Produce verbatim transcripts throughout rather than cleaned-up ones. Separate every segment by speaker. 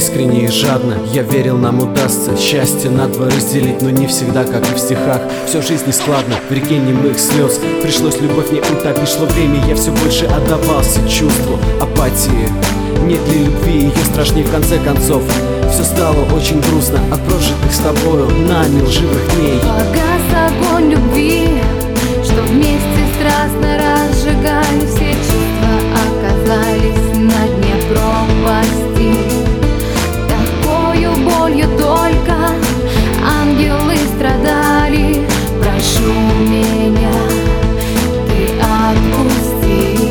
Speaker 1: искренне и жадно. Я верил, нам удастся счастье надвое разделить, но не всегда, как и в стихах. Все в жизни складно, в реке немых слез. Пришлось любовь не утопить, шло время, я все больше отдавался чувству апатии. Нет ли любви, ее страшнее в конце концов. Все стало очень грустно от прожитых с тобою нами лживых дней.
Speaker 2: Погас огонь любви, что вместе страстно разжигали. Все чувства оказались на дне пропасти. Такою болью только ангелы страдали. Прошу меня, ты отпусти.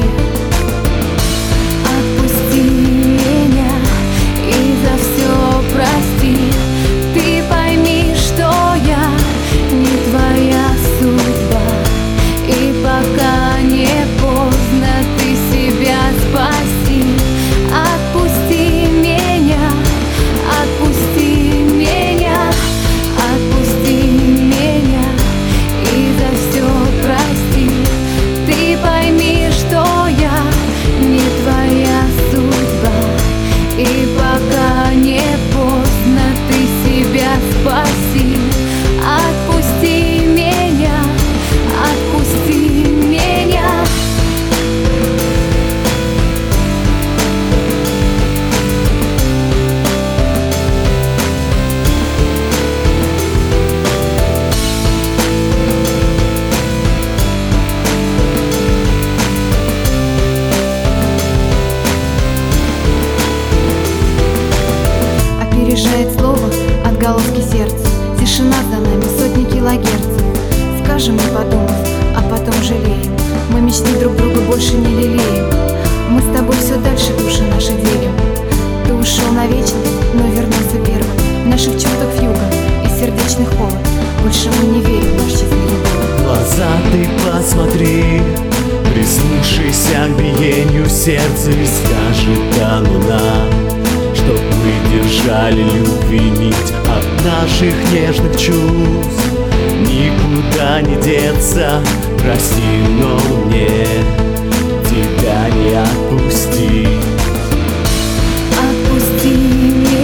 Speaker 2: Отпусти меня и за все прости. Ты пойми, что я не твоя судьба, и пока не поздно, ты себя спаси. Отпусти меня, отпусти меня, отпусти меня и за все прости. Ты пойми, что я не твоя судьба, и пока не поздно, ты себя спаси. Отпусти меня, отпусти меня. Опережает слово отголоски сердца. Тишина за нами сотни килогерцев. Скажем, не подумав, а потом жалеем. Мы мечты друг друга больше не лелеем. Мы с тобой все дальше души наши делим. Ты ушел навечно, но вернулся первым. В наших чувствах вьюга и сердечный холод. Больше мы не верим в наш счастливый город.
Speaker 3: Глаза ты посмотри, прислушайся к биению сердца, и скажет та луна, чтоб мы держали любви нить от наших нежных чувств. Никуда не деться, прости, но мне тебя не отпустить.
Speaker 2: Отпусти меня.